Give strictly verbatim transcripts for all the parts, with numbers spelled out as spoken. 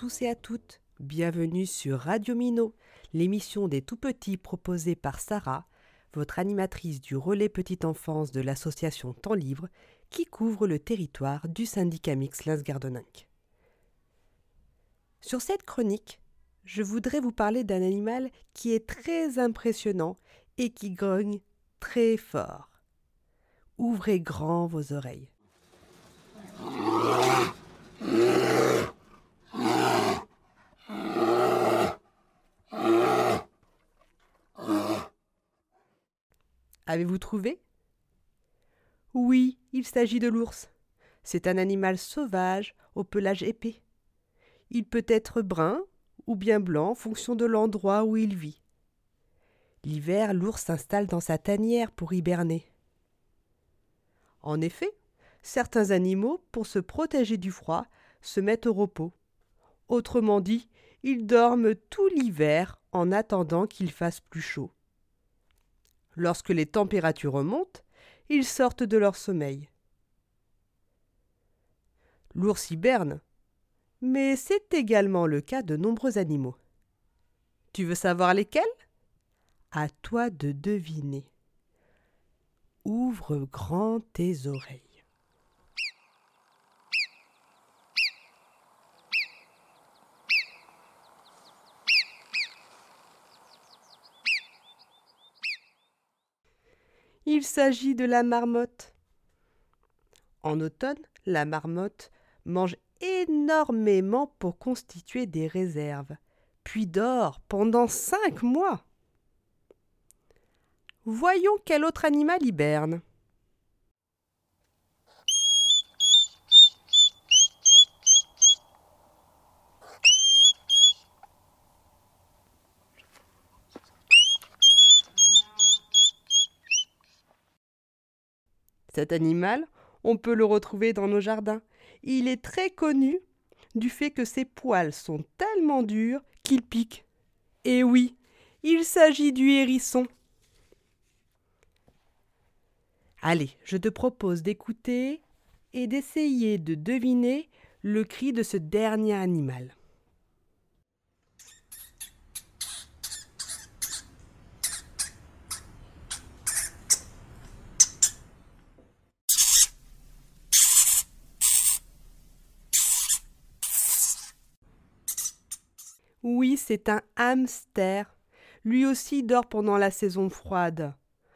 tous et à toutes, bienvenue sur Radio Minot, l'émission des tout-petits proposée par Sarah, votre animatrice du relais petite enfance de l'association Temps Libre qui couvre le territoire du syndicat mixte Lens-Gardonninck. Sur cette chronique, je voudrais vous parler d'un animal qui est très impressionnant et qui grogne très fort. Ouvrez grand vos oreilles. Avez-vous trouvé ? Oui, il s'agit de l'ours. C'est un animal sauvage au pelage épais. Il peut être brun ou bien blanc en fonction de l'endroit où il vit. L'hiver, l'ours s'installe dans sa tanière pour hiberner. En effet, certains animaux, pour se protéger du froid, se mettent au repos. Autrement dit, ils dorment tout l'hiver en attendant qu'il fasse plus chaud. Lorsque les températures remontent, ils sortent de leur sommeil. L'ours hiberne, mais c'est également le cas de nombreux animaux. Tu veux savoir lesquels ? À toi de deviner. Ouvre grand tes oreilles. Il s'agit de la marmotte. En automne, la marmotte mange énormément pour constituer des réserves, puis dort pendant cinq mois. Voyons quel autre animal hiberne. Cet animal, on peut le retrouver dans nos jardins. Il est très connu du fait que ses poils sont tellement durs qu'ils piquent. Et oui, il s'agit du hérisson. Allez, je te propose d'écouter et d'essayer de deviner le cri de ce dernier animal. Oui, c'est un hamster. Lui aussi dort pendant la saison froide.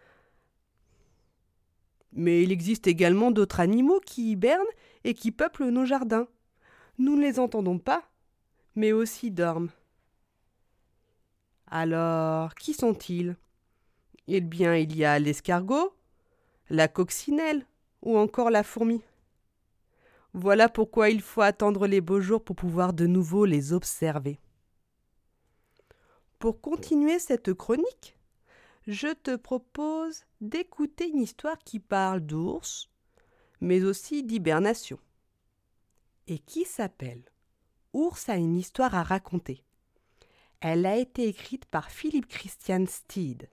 Mais il existe également d'autres animaux qui hibernent et qui peuplent nos jardins. Nous ne les entendons pas, mais aussi dorment. Alors, qui sont-ils ? Eh bien, il y a l'escargot, la coccinelle ou encore la fourmi. Voilà pourquoi il faut attendre les beaux jours pour pouvoir de nouveau les observer. Pour continuer cette chronique, je te propose d'écouter une histoire qui parle d'ours, mais aussi d'hibernation, et qui s'appelle « Ours a une histoire à raconter ». Elle a été écrite par Philippe Christian Steed.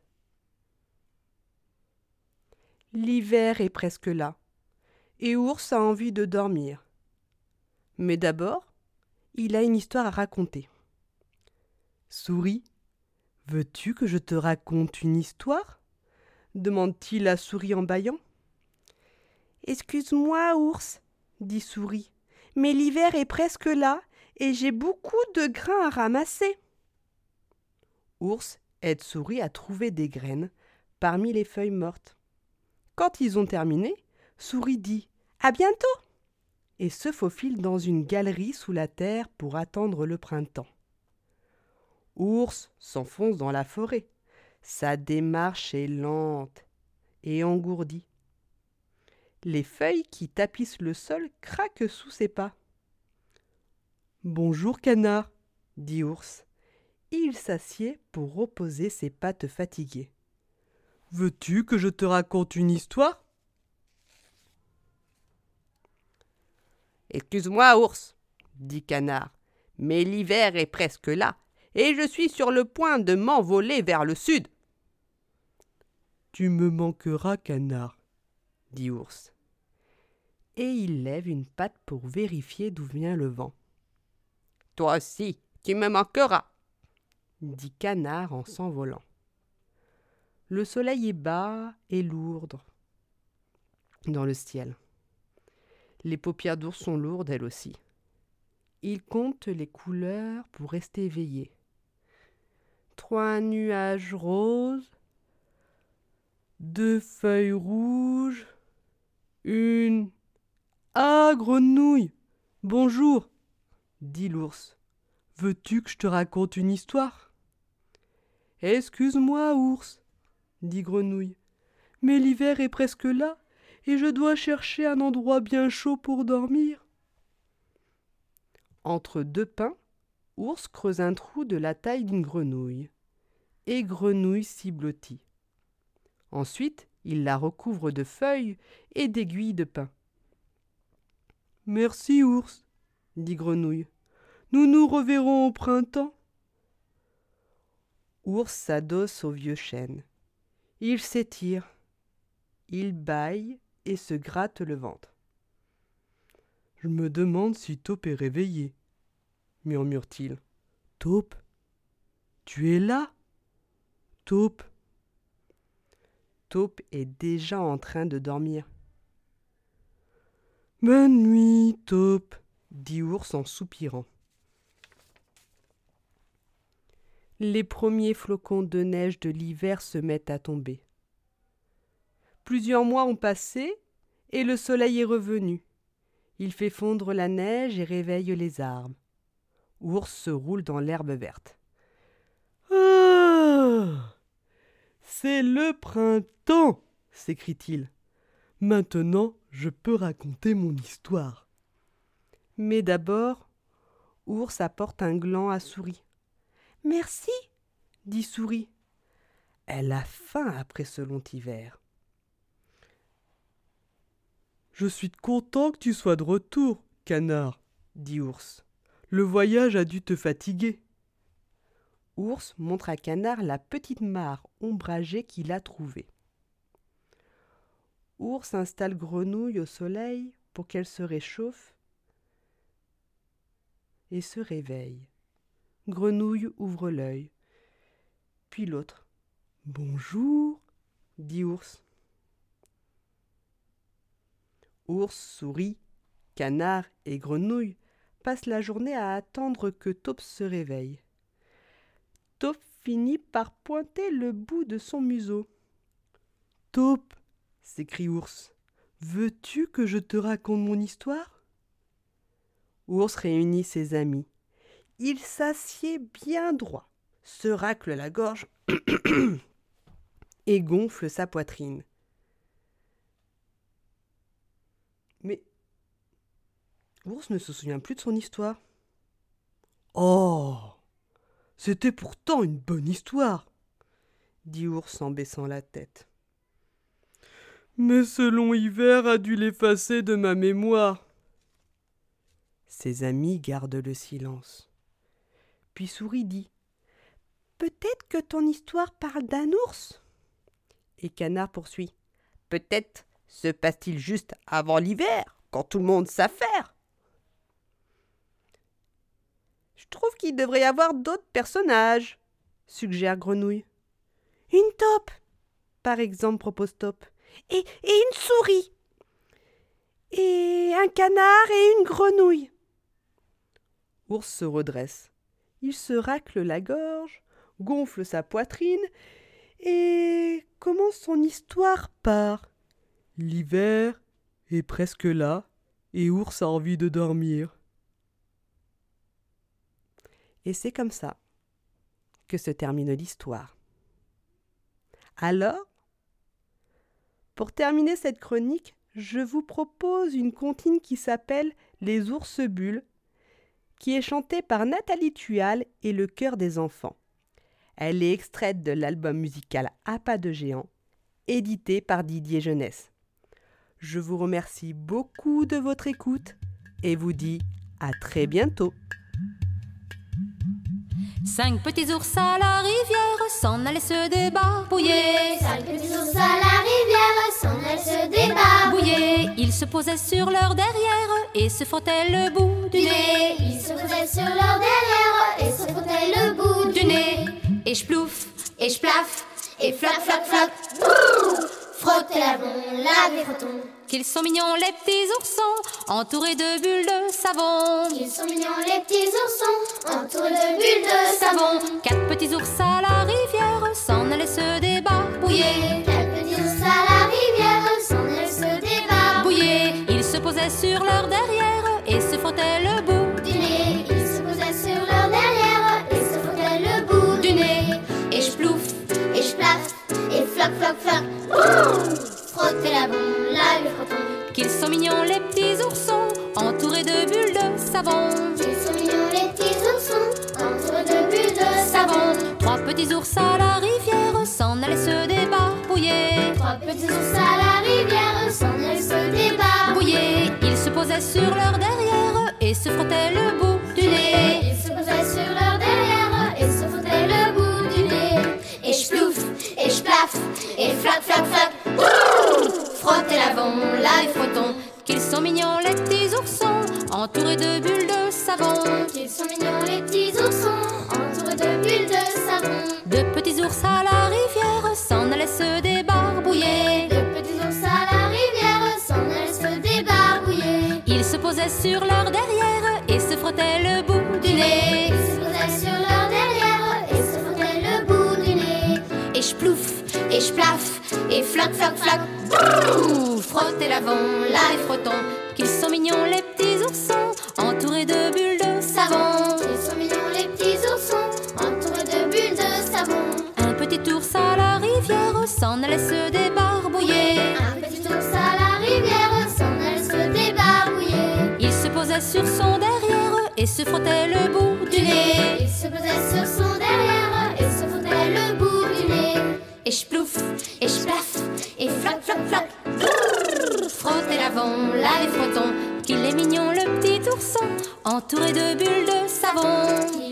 L'hiver est presque là, et Ours a envie de dormir. Mais d'abord, il a une histoire à raconter. Souris, veux-tu que je te raconte une histoire ? Demande-t-il à Souris en bâillant. Excuse-moi, Ours, dit Souris, mais l'hiver est presque là et j'ai beaucoup de grains à ramasser. Ours aide Souris à trouver des graines parmi les feuilles mortes. Quand ils ont terminé, Souris dit « À bientôt !» et se faufile dans une galerie sous la terre pour attendre le printemps. Ours s'enfonce dans la forêt. Sa démarche est lente et engourdie. Les feuilles qui tapissent le sol craquent sous ses pas. « Bonjour, canard !» dit Ours. Il s'assied pour reposer ses pattes fatiguées. « Veux-tu que je te raconte une histoire ?»« Excuse-moi, Ours, dit Canard, mais l'hiver est presque là, et je suis sur le point de m'envoler vers le sud. »« Tu me manqueras, Canard, dit Ours. Et il lève une patte pour vérifier d'où vient le vent. Toi aussi, tu me manqueras, dit Canard en s'envolant. Le soleil est bas et lourd dans le ciel. Les paupières d'ours sont lourdes, elles aussi. Il compte les couleurs pour rester éveillé. Trois nuages roses, deux feuilles rouges, une... Ah, grenouille! Bonjour, dit l'ours. Veux-tu que je te raconte une histoire? Excuse-moi, ours, dit Grenouille, mais l'hiver est presque là, et je dois chercher un endroit bien chaud pour dormir. Entre deux pins, Ours creuse un trou de la taille d'une grenouille, et Grenouille s'y blottit. Ensuite, il la recouvre de feuilles et d'aiguilles de pin. Merci, Ours, dit Grenouille. Nous nous reverrons au printemps. Ours s'adosse au vieux chêne. Il s'étire, il bâille et se gratte le ventre. Je me demande si Taupe est réveillé, murmure-t-il. Taupe, tu es là? Taupe. Taupe est déjà en train de dormir. Bonne nuit, Taupe, dit Ours en soupirant. Les premiers flocons de neige de l'hiver se mettent à tomber. Plusieurs mois ont passé et le soleil est revenu. Il fait fondre la neige et réveille les arbres. Ours se roule dans l'herbe verte. Ah! C'est le printemps, s'écrie-t-il. Maintenant, je peux raconter mon histoire. Mais d'abord, Ours apporte un gland à Souris. Merci, dit Souris. Elle a faim après ce long hiver. Je suis content que tu sois de retour, Canard, dit Ours. Le voyage a dû te fatiguer. Ours montre à Canard la petite mare ombragée qu'il a trouvée. Ours installe Grenouille au soleil pour qu'elle se réchauffe et se réveille. Grenouille ouvre l'œil. Puis l'autre. « Bonjour » dit Ours. Ours, Souris, Canard et Grenouille passent la journée à attendre que Taupe se réveille. Taupe finit par pointer le bout de son museau. « Taupe » s'écrie Ours, « veux-tu que je te raconte mon histoire ?» Ours réunit ses amis. Il s'assied bien droit, se racle la gorge et gonfle sa poitrine. Mais Ours ne se souvient plus de son histoire. Oh, c'était pourtant une bonne histoire, dit Ours en baissant la tête. Mais ce long hiver a dû l'effacer de ma mémoire. Ses amis gardent le silence. Puis Souris dit « Peut-être que ton histoire parle d'un ours ?» Et Canard poursuit « Peut-être se passe-t-il juste avant l'hiver, quand tout le monde sait faire ?» Je trouve qu'il devrait y avoir d'autres personnages, suggère Grenouille. Une taupe, par exemple, propose Taupe. Et, et une souris. Et un canard et une grenouille. Ours se redresse. Il se racle la gorge, gonfle sa poitrine et commence son histoire par « L'hiver est presque là et Ours a envie de dormir. » Et c'est comme ça que se termine l'histoire. Alors, pour terminer cette chronique, je vous propose une comptine qui s'appelle « Les ours bulles », qui est chantée par Nathalie Tual et le chœur des enfants. Elle est extraite de l'album musical À pas de géant, édité par Didier Jeunesse. Je vous remercie beaucoup de votre écoute et vous dis à très bientôt. Cinq petits ours à la rivière s'en allaient se débarbouiller. Cinq petits ours à la rivière s'en allaient se débarbouiller. Ils se posaient sur leur derrière et se frottaient le bout du nez. Ils se posaient sur leur derrière et se frottaient le bout du nez. Et j'plouf, et j'plaf, et flac, flac, flac. Brrr. Frottez l'avant, lavez, frottons. Qu'ils sont mignons les petits oursons, entourés de bulles de savon. Qu'ils sont mignons les petits oursons, entourés de bulles de savon. Quatre petits ours à la rivière s'en allaient se débarbouiller. Quatre petits ours à la rivière s'en allaient se débarbouiller. Ils se posaient sur leur derrière et se frottaient le bout du nez. Ils se posaient sur leur derrière et se frottaient le bout du nez. Et j'plouf, et j'plaf, et flac, flac, flac. Brrr. Frottez l'avant, lavez, frottons. Qu'ils sont mignons les petits oursons, entourés de bulles de savon. Qu'ils sont mignons les petits oursons, entourés de bulles de savon. Trois petits ours à la rivière s'en allaient se débarbouiller. Trois petits ours à la rivière s'en allaient se débarbouiller. Ils se posaient sur leur derrière et se frottaient le bout du nez. Ils se posaient sur leur derrière et se frottaient le bout du nez. Et j'plouf, et j'plaf, et flac, flac, flac. Frottez l'avant, lavez, frottons. Qu'ils sont mignons les petits oursons, entourés de bulles de savon. Qu'ils sont mignons les petits oursons, entourés de bulles de savon. Deux petits ours à la rivière s'en allaient se débarbouiller. Deux petits ours à la rivière s'en allaient se débarbouiller. Ils se posaient sur leur derrière et se frottaient le bout du nez. Ils se posaient sur leur derrière et se frottaient le bout du nez. Et j'plouf, et j'plaf, et flac, flac, flac. Brrr. Frottez l'avant, lavez, frottons. Qu'ils sont mignons les petits oursons, entourés de bulles de savon. Qu'ils sont mignons les petits oursons, entourés de bulles de savon. Un petit ours à la rivière s'en allait se débarbouiller. Un petit ours à la rivière s'en allait se débarbouiller. Il se posait sur son derrière et se frottait le bout du nez. Il se posait sur son derrière et se frottait le bout du nez. Et j'plouf, et j'plaf, et flac, flac, flac. Brrr. Frottez l'avant, lavez, frottons. Qu'il est mignon le petit ourson, entouré de bulles de savon.